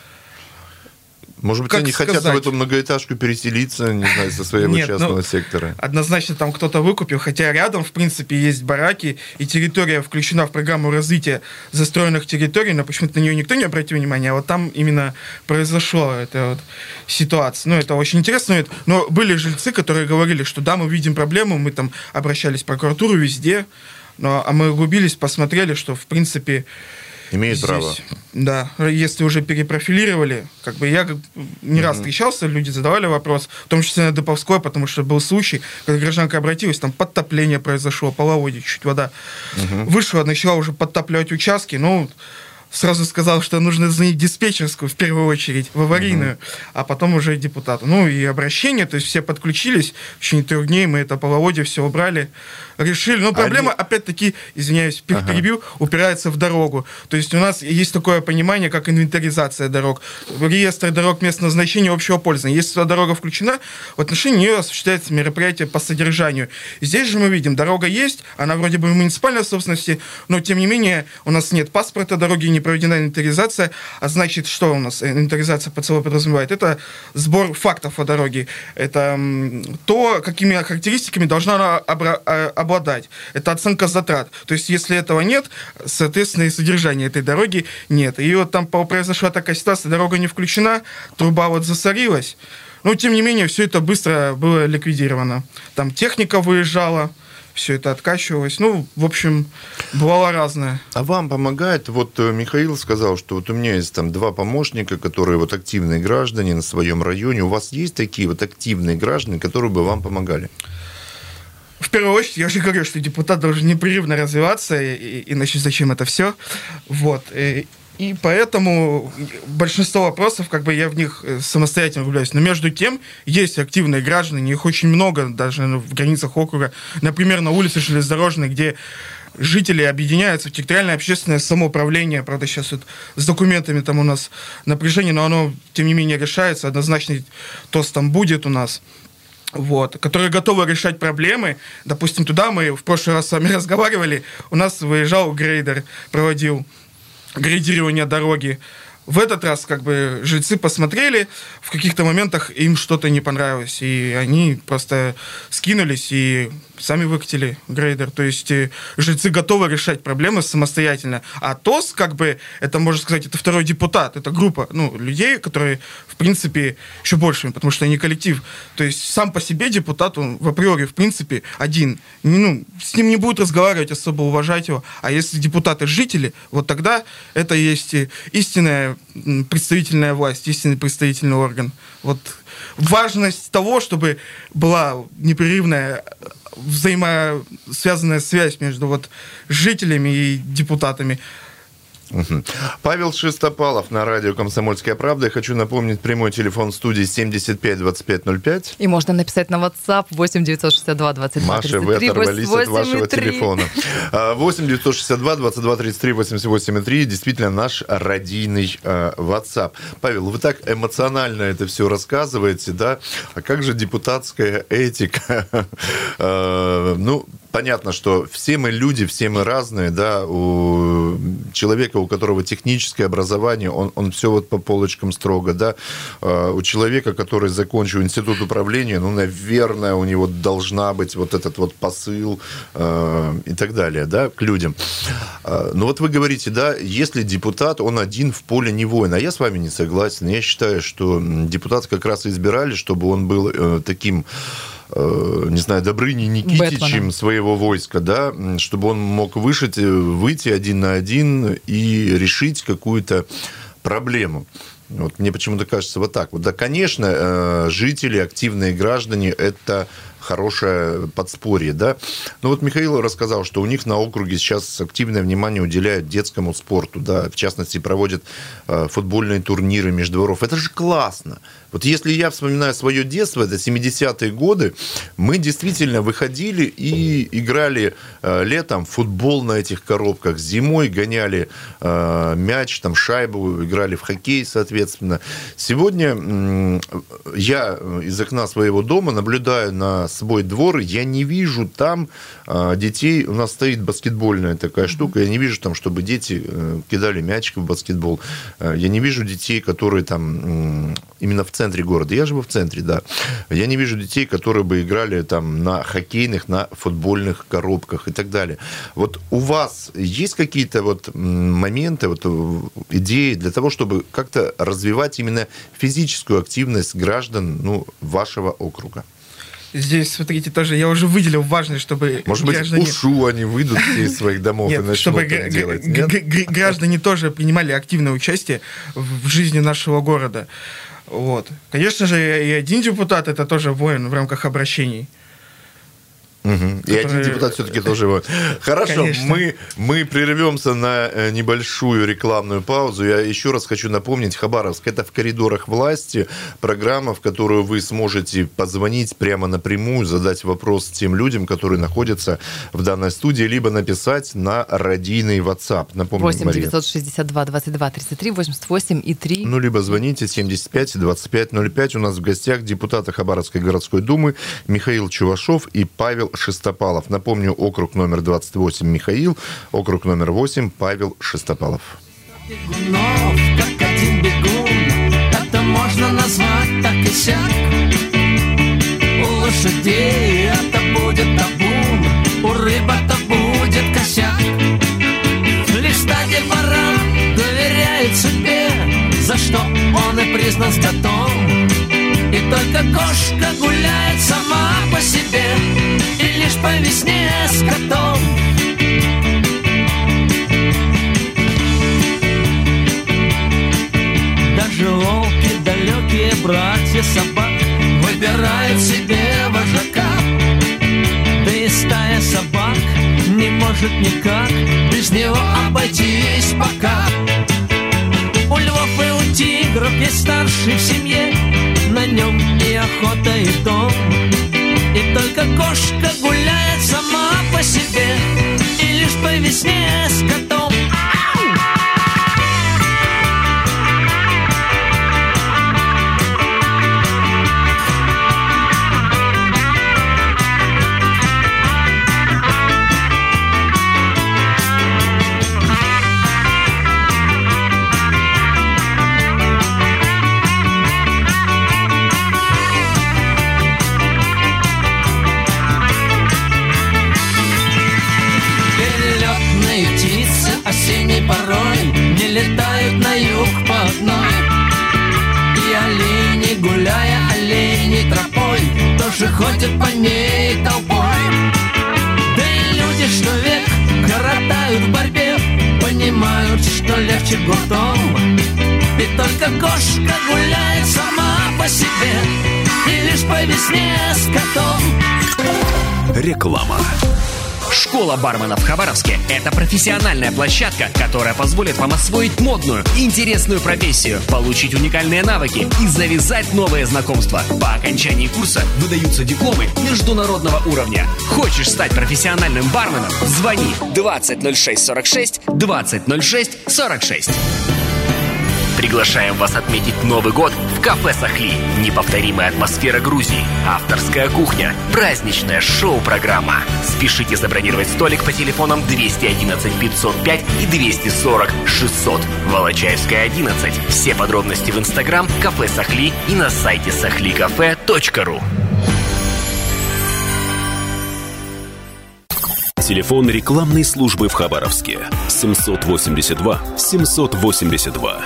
B: Может быть,
D: Как
B: они
D: сказать?
B: хотят в эту многоэтажку переселиться, не знаю, со своего
D: Нет,
B: частного
D: ну,
B: сектора?
D: Однозначно там кто-то выкупил, хотя рядом, в принципе, есть бараки, и территория включена в программу развития застроенных территорий, но почему-то на нее никто не обратил внимания, а вот там именно произошла эта вот ситуация. Ну, это очень интересно. Но были жильцы, которые говорили, что да, мы видим проблему, мы там обращались в прокуратуру везде, но, а мы углубились, посмотрели, что, в принципе...
B: Имеет
D: здесь,
B: право.
D: Да, если уже перепрофилировали, как бы я не mm-hmm. раз встречался, люди задавали вопрос, в том числе на Дыповской, потому что был случай, когда гражданка обратилась, там подтопление произошло, половодье, чуть вода mm-hmm. вышла, начала уже подтапливать участки, ну, сразу сказал, что нужно звонить диспетчерскую в первую очередь, в аварийную, mm-hmm. а потом уже депутату. Ну и обращение, то есть все подключились, в течение трех дней мы это половодье все убрали, решили. Но проблема, Они... опять-таки, извиняюсь, перебью, ага. упирается в дорогу. То есть у нас есть такое понимание, как инвентаризация дорог. Реестр дорог местного значения общего пользования. Если дорога включена, в отношении нее осуществляется мероприятие по содержанию. И здесь же мы видим, дорога есть, она вроде бы в муниципальной собственности, но тем не менее у нас нет паспорта дороги, не проведена инвентаризация. А значит, что у нас инвентаризация под собой подразумевает? Это сбор фактов о дороге. Это то, какими характеристиками должна она обладать. обладать. Это оценка затрат. То есть, если этого нет, соответственно, и содержания этой дороги нет. И вот там произошла такая ситуация, дорога не включена, труба вот засорилась, Но, тем не менее, все это быстро было ликвидировано. Там техника выезжала, все это откачивалось. Ну, в общем, бывало разное.
B: А вам помогает? Вот Михаил сказал, что вот у меня есть там два помощника, которые вот активные граждане на своем районе. У вас есть такие вот активные граждане, которые бы вам помогали?
D: В первую очередь, я же говорю, что депутат должен непрерывно развиваться, и, иначе зачем это все? Вот. И, и поэтому большинство вопросов, как бы я в них самостоятельно углубляюсь. Но между тем, есть активные граждане, их очень много, даже в границах округа. Например, на улице Железнодорожной, где жители объединяются в территориальное общественное самоуправление. Правда, сейчас вот с документами там у нас напряжение, но оно, тем не менее, решается. Однозначный ТОС там будет у нас. Вот, которые готовы решать проблемы. Допустим, туда мы в прошлый раз с вами разговаривали, у нас выезжал грейдер, проводил грейдирование дороги. В этот раз как бы жильцы посмотрели, в каких-то моментах им что-то не понравилось, и они просто скинулись и сами выкатили грейдер. То есть жильцы готовы решать проблемы самостоятельно. А ТОС, как бы, это, можно сказать, это второй депутат, это группа, ну, людей, которые, в принципе, еще больше, потому что они коллектив. То есть сам по себе депутат, он в априори, в принципе, один. Ну, с ним не будут разговаривать, особо уважать его. А если депутаты жители, вот тогда это и есть истинная представительная власть, истинный представительный орган. Вот важность того, чтобы была непрерывная взаимосвязанная связь между вот жителями и депутатами.
B: Павел Шестопалов на радио «Комсомольская правда». Я хочу напомнить, прямой телефон студии семьдесят пять двадцать пять ноль пять.
C: И можно написать на WhatsApp восемь девятьсот шестьдесят два двадцать два тридцать три.
B: Маша, вы оторвались от вашего телефона. восемь девятьсот шестьдесят два двадцать два тридцать три восемьдесят восемь три. Действительно, наш радийный э, WhatsApp. Павел, вы так эмоционально это все рассказываете, да? А как же депутатская этика? э, ну, понятно, что все мы люди, все мы разные, да, у человека, у которого техническое образование, он, он все вот по полочкам строго, да, у человека, который закончил институт управления, ну, наверное, у него должна быть вот этот вот посыл э, и так далее, да, к людям. Но вот вы говорите, да, если депутат, он один в поле не воин, а я с вами не согласен. Я считаю, что депутат как раз избирали, чтобы он был э, таким, не знаю, Добрыней Никитичем Бэтменом своего войска, да, чтобы он мог вышить, выйти один на один и решить какую-то проблему. Вот мне почему-то кажется вот так. Вот, да, конечно, жители, активные граждане – это хорошее подспорье, да. Но вот Михаил рассказал, что у них на округе сейчас активное внимание уделяют детскому спорту, да, в частности, проводят футбольные турниры между дворов. Это же классно. Вот если я вспоминаю свое детство, это семидесятые годы, мы действительно выходили и играли э, летом в футбол на этих коробках, зимой гоняли э, мяч, там, шайбу, играли в хоккей, соответственно. Сегодня э, я из окна своего дома наблюдаю на свой двор, я не вижу там э, детей, у нас стоит баскетбольная такая штука, я не вижу там, чтобы дети э, кидали мячик в баскетбол, э, я не вижу детей, которые там э, именно в центре города. Я живу в центре, да. Я не вижу детей, которые бы играли там на хоккейных, на футбольных коробках и так далее. Вот у вас есть какие-то вот моменты, вот идеи для того, чтобы как-то развивать именно физическую активность граждан, ну, вашего округа?
D: Здесь, смотрите, тоже я уже выделил важность, чтобы
B: Может быть, граждане... ушу они выйдут из своих домов Нет, и начнут чтобы это делать. Нет?
D: Граждане тоже принимали активное участие в жизни нашего города. Вот. Конечно же, и один депутат – это тоже воин в рамках обращений.
B: Угу. И который... один депутат все-таки тоже воин. Хорошо, мы, мы прервемся на небольшую рекламную паузу. Я еще раз хочу напомнить, Хабаровск – это в коридорах власти, программа, в которую вы сможете позвонить прямо напрямую, задать вопрос тем людям, которые находятся в данной студии, либо написать на радийный WhatsApp. Напомню,
C: восемь девятьсот шестьдесят два двадцать два тридцать три восемьдесят восемь и три.
B: Ну, либо звоните семьдесят пять двадцать пять ноль пять. У нас в гостях депутаты Хабаровской городской думы Михаил Чувашов и Павел Шестопалов. Напомню, округ номер двадцать восемь Михаил, округ номер восемь Павел Шестопалов.
I: Бегунов, как один бегун, это можно назвать так и сяк. У лошадей это будет табун, у рыб это будет косяк. Лишь стадий баран доверяет себе, за что он и признан скотом. И только кошка гуляет сама по себе, и лишь по весне с котом. Даже волки, далекие братья собак, выбирают себе вожака. Да и стая собак не может никак без него обойтись пока. У львов и у тигров есть старший в семье, на нем и охота, и дом. И только кошка гуляет сама по себе, и лишь по весне с котом. Осенней порой не летают на юг по одной. И олени, гуляя оленей тропой, тоже ходят по ней толпой. Да и люди, что век коротают в борьбе, понимают, что легче гуртом. И только кошка гуляет сама по себе, и лишь по весне с котом.
A: Реклама.
G: Школа бармена в Хабаровске – это профессиональная площадка, которая позволит вам освоить модную, интересную профессию, получить уникальные навыки и завязать новые знакомства. По окончании курса выдаются дипломы международного уровня. Хочешь стать профессиональным барменом? Звони двадцать ноль шесть сорок шесть двадцать ноль шесть сорок шесть. Приглашаем вас отметить Новый год в кафе «Сахли». Неповторимая атмосфера Грузии, авторская кухня, праздничная шоу-программа. Спешите забронировать столик по телефонам двести одиннадцать пятьсот пять и двести сорок шестьсот. Волочаевская, одиннадцать. Все подробности в инстаграм кафе «Сахли» и на сайте сахли кафе точка ру.
A: Телефон рекламной службы в Хабаровске семьсот восемьдесят два семьсот восемьдесят два.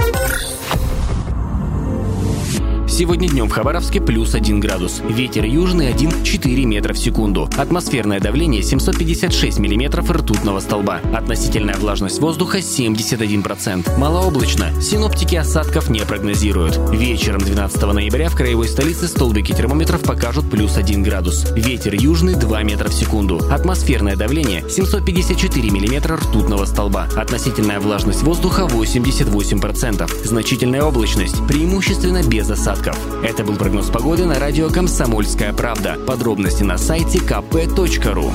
G: Сегодня днем в Хабаровске плюс один градус. Ветер южный один целых четыре десятых метра в секунду. Атмосферное давление семьсот пятьдесят шесть миллиметров ртутного столба. Относительная влажность воздуха семьдесят один процент. Малооблачно. Синоптики осадков не прогнозируют. Вечером двенадцатого ноября в краевой столице столбики термометров покажут плюс один градус. Ветер южный два метра в секунду. Атмосферное давление семьсот пятьдесят четыре миллиметра ртутного столба. Относительная влажность воздуха восемьдесят восемь процентов. Значительная облачность. Преимущественно без осадков. Это был прогноз погоды на радио «Комсомольская правда». Подробности на сайте ка пэ точка ру.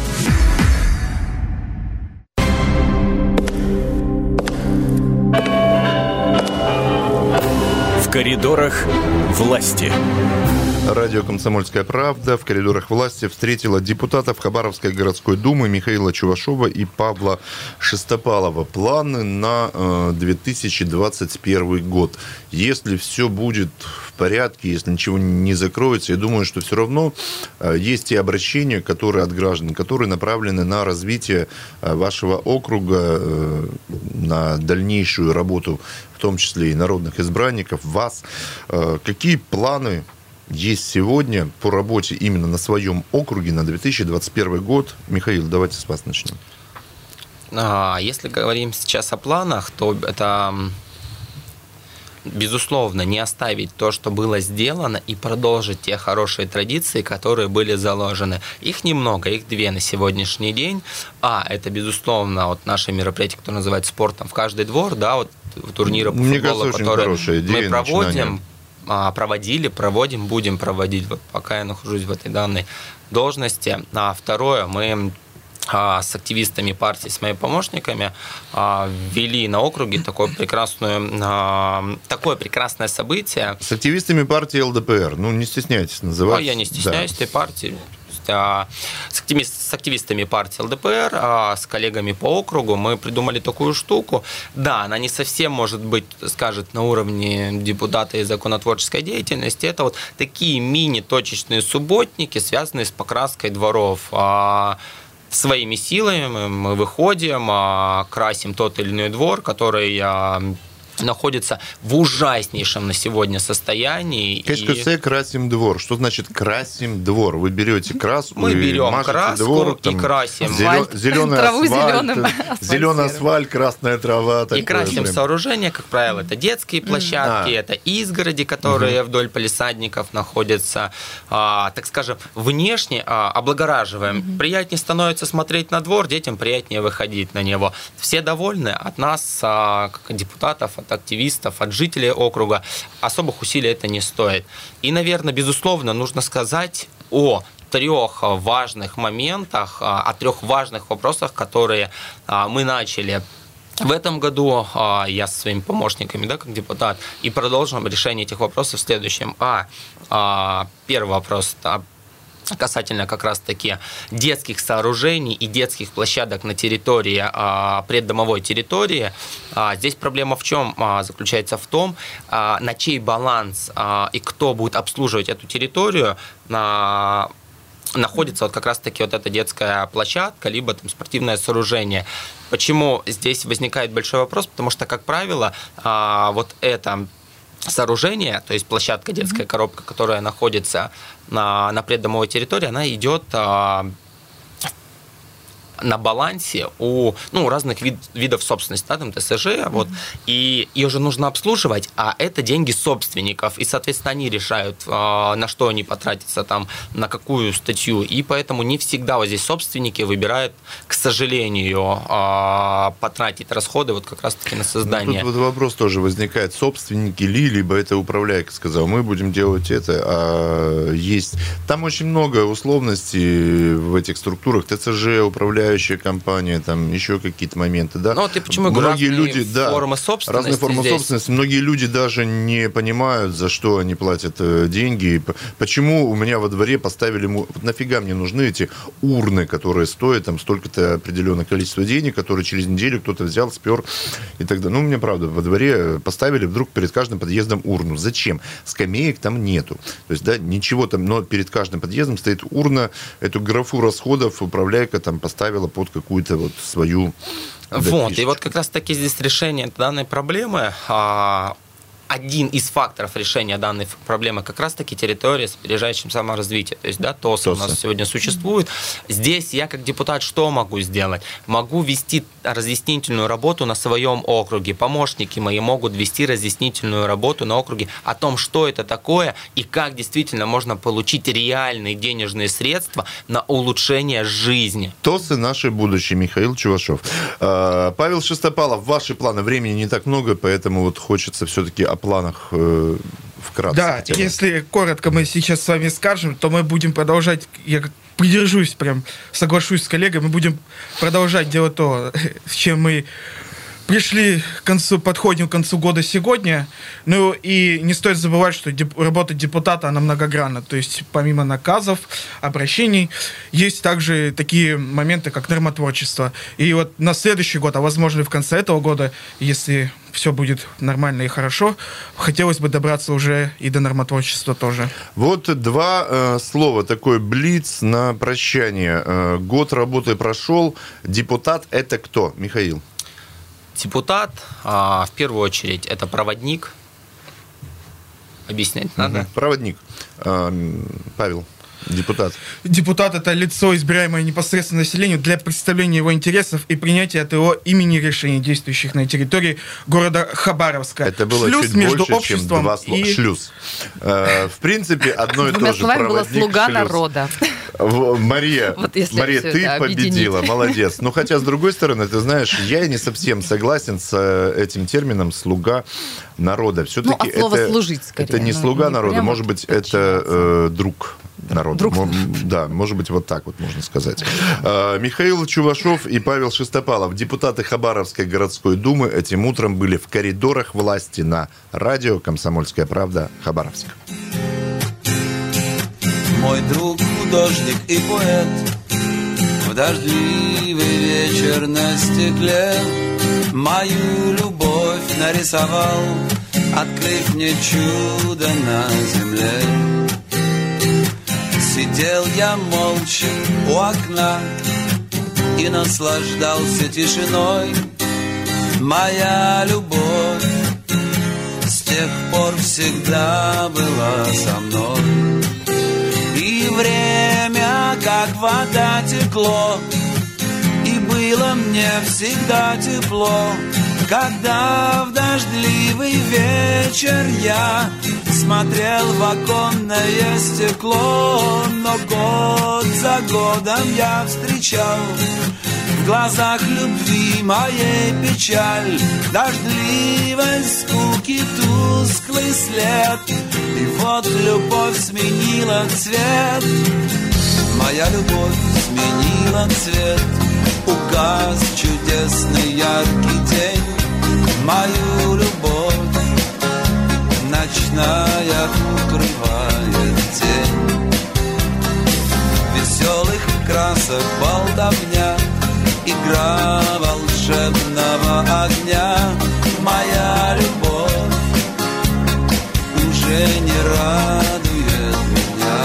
M: В коридорах власти.
B: Радио «Комсомольская правда» в коридорах власти встретила депутатов Хабаровской городской думы Михаила Чувашова и Павла Шестопалова. Планы на две тысячи двадцать первый год. Если все будет в порядке, если ничего не закроется, я думаю, что все равно есть и обращения, которые от граждан, которые направлены на развитие вашего округа, на дальнейшую работу, в том числе и народных избранников, вас. Какие планы есть сегодня по работе именно на своем округе на две тысячи двадцать первый год? Михаил, давайте с вас начнем.
E: Если говорим сейчас о планах, то это, безусловно, не оставить то, что было сделано, и продолжить те хорошие традиции, которые были заложены. Их немного, их две на сегодняшний день. А, это, безусловно, вот наше мероприятие, которое называется «Спортом в каждый двор», да, вот турниры по
B: Мне
E: футболу,
B: кажется,
E: которые мы проводим.
B: Начинание.
E: Проводили, проводим, будем проводить, вот пока я нахожусь в этой данной должности. А второе, мы с активистами партии, с моими помощниками ввели на округе такое прекрасное, такое прекрасное событие.
B: С активистами партии эл дэ пэ эр, ну не стесняйтесь называть.
E: Ну, я не стесняюсь да. этой партии. С активистами партии эл дэ пэ эр, с коллегами по округу мы придумали такую штуку. Да, она не совсем, может быть, скажет, на уровне депутата и законотворческой деятельности. Это вот такие мини-точечные субботники, связанные с покраской дворов. Своими силами мы выходим, красим тот или иной двор, который находится в ужаснейшем на сегодня состоянии.
B: КСКС и... красим двор. Что значит красим двор? Вы берете краску,
E: мы
B: и
E: берем краску
B: двор,
E: и красим
B: зелё... зеленый
C: траву
B: асфальт, зеленый асфальт, красная трава.
E: И красим прям сооружения, как правило, это детские площадки, mm. это изгороди, которые mm-hmm. вдоль палисадников находятся, а, так скажем, внешне а, облагораживаем. Mm-hmm. Приятнее становится смотреть на двор, детям приятнее выходить на него. Все довольны от нас, а, как депутатов, от активистов, от жителей округа. Особых усилий это не стоит. И, наверное, безусловно, нужно сказать о трех важных моментах, о трех важных вопросах, которые мы начали в этом году, я со своими помощниками, да, как депутат, и продолжим решение этих вопросов в следующем. А, первый вопрос – касательно как раз-таки детских сооружений и детских площадок на территории, преддомовой территории. Здесь проблема в чем заключается? В том, на чей баланс и кто будет обслуживать эту территорию находится вот как раз-таки вот эта детская площадка, либо там спортивное сооружение. Почему здесь возникает большой вопрос? Потому что, как правило, вот это сооружение, то есть площадка, детская коробка, которая находится на, на преддомовой территории, она идет а, на балансе у ну, разных вид, видов собственности, да, там ТСЖ, mm-hmm. вот, и ее же нужно обслуживать, а это деньги собственников, и, соответственно, они решают, на что они потратятся, там, на какую статью, и поэтому не всегда вот здесь собственники выбирают, к сожалению, потратить расходы вот как раз-таки на создание.
B: Ну, тут вот вопрос тоже возникает, собственники ли, либо это управляйка сказал, мы будем делать это, а есть... Там очень много условностей в этих структурах, ТСЖ, управляющие компания, там еще какие-то моменты, да.
E: Ну, ты почему
B: многие
E: разные
B: люди, да,
E: формы собственности
B: разные формы
E: здесь.
B: собственности. Многие люди даже не понимают, за что они платят деньги. Почему у меня во дворе поставили... Нафига мне нужны эти урны, которые стоят там столько-то определенное количество денег, которые через неделю кто-то взял, спер и так далее. Ну, мне правда, во дворе поставили вдруг перед каждым подъездом урну. Зачем? Скамеек там нету. То есть, да, ничего там, но перед каждым подъездом стоит урна, эту графу расходов управляйка там поставила под какую-то вот свою...
E: Вот, и вот как раз-таки здесь решение данной проблемы, один из факторов решения данной проблемы как раз-таки территория с опережающим саморазвитием. То есть, да, ТОС у нас сегодня существует. Здесь я как депутат что могу сделать? Могу вести разъяснительную работу на своем округе. Помощники мои могут вести разъяснительную работу на округе о том, что это такое и как действительно можно получить реальные денежные средства на улучшение жизни.
B: ТОСы наше будущее. Михаил Чувашов. Павел Шестопалов, ваши планы. Времени не так много, поэтому вот хочется все-таки о планах э, вкратце.
D: Да, хотя бы. Если коротко мы сейчас с вами скажем, то мы будем продолжать, я придержусь, прям соглашусь с коллегой, мы будем продолжать делать то, с чем мы пришли к концу, подходим к концу года сегодня. Ну и не стоит забывать, что деп- работа депутата, она многогранна. То есть помимо наказов, обращений, есть также такие моменты, как нормотворчество. И вот на следующий год, а возможно и в конце этого года, если все будет нормально и хорошо, хотелось бы добраться уже и до нормотворчества тоже.
B: Вот два э, слова, такой блиц на прощание. Э, год работы прошел. Депутат — это кто, Михаил?
E: Депутат, в первую очередь, это проводник. Объяснять надо?
B: Угу. Проводник. Павел, депутат.
D: Депутат – это лицо, избираемое непосредственно населению для представления его интересов и принятия от его имени решений, действующих на территории города Хабаровска.
B: Это было
D: шлюз
B: чуть
D: между
B: больше, чем два слова. И... Шлюз. В принципе, одно и то же.
C: Двумя было слуга народа.
B: Мария,
C: вот
B: Мария, ты победила, молодец. Но хотя, с другой стороны, ты знаешь, я не совсем согласен с этим термином «слуга народа». Все-таки
C: ну, а слово
B: это,
C: «служить» скорее.
B: Это не
C: ну,
B: слуга
C: не
B: народа, может быть, это э, друг народа.
C: Друг.
B: Да, может быть, вот так вот можно сказать. Э, Михаил Чувашов и Павел Шестопалов, депутаты Хабаровской городской думы, этим утром были в коридорах власти на радио «Комсомольская правда» Хабаровск.
O: Мой друг, художник и поэт, в дождливый вечер на стекле мою любовь нарисовал, открыв мне чудо на земле. Сидел я молча у окна и наслаждался тишиной. Моя любовь тех пор всегда была со мной. И время, как вода, текло, и было мне всегда тепло, когда в дождливый вечер я смотрел в оконное стекло. Но год за годом я встречал в глазах любви моей печаль, дождливость, скуки, тусклый след. И вот любовь сменила цвет, моя любовь сменила цвет. Угас чудесный яркий день, мою любовь ночная укрывает тень. Веселых красок болтовня, игра волшебного огня. Моя любовь уже не радует меня.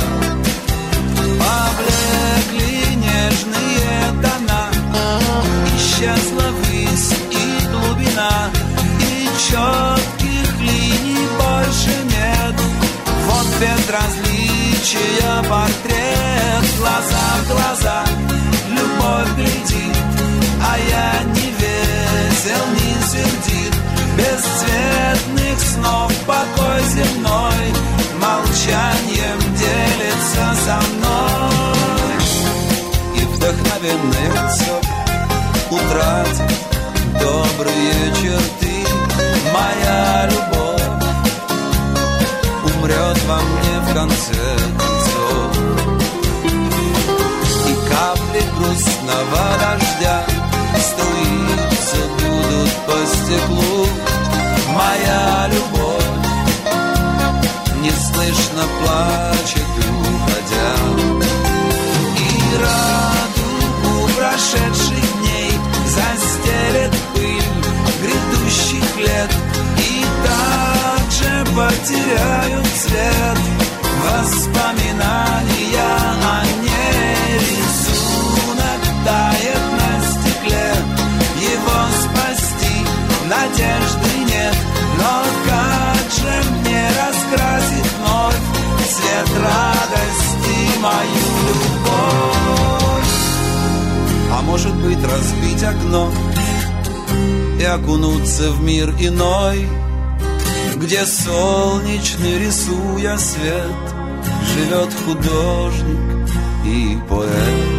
O: Поблекли нежные тона, исчезла высь и глубина, и четких линий больше нет. Вот безразличия портрет, глаза в глаза любовь глядит, а я не весел, не сердит. Бесцветных снов покой земной молчанием делится со мной. И вдохновенное лицо утратит добрые черты. Моя любовь умрет во мне в конце концов. И капли грустного дождя струиться будут по стеклу. Моя любовь неслышно плачет, уходя. И радугу прошедших дней застелет пыль грядущих лет, и также потеряют цвет воспоминания о ней. Рисунок тает на стекле, его спасти надежды нет. Но как же мне раскрасить вновь цвет радости мою любовь? А может быть, разбить окно и окунуться в мир иной, где солнечный, рисуя свет, живет художник и поэт.